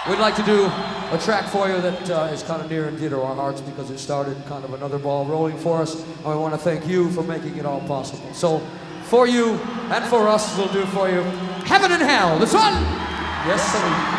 we'd like to do a track for you that is kind of near and dear to our hearts because it started kind of another ball rolling for us, and we want to thank you for making it all possible. So, for you and for us, we'll do for you Heaven and Hell. This one! Yes, sir.